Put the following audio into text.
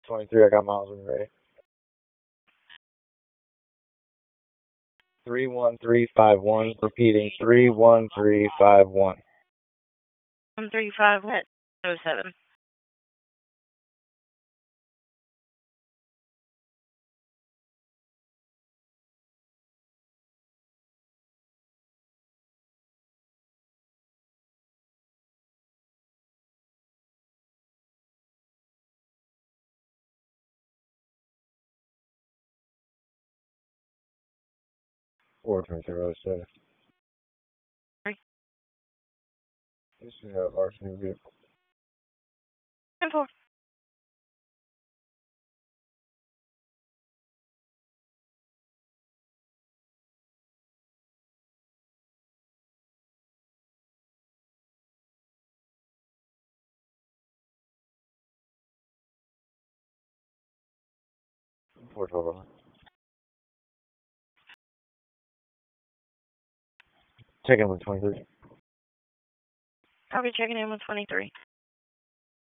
23, I got miles when you're ready. 31351, repeating 31351. 135 what? 07. Or 2307. This is a larceny vehicle. 10-4. Four total. Checking with 23. I'll be checking in with 23.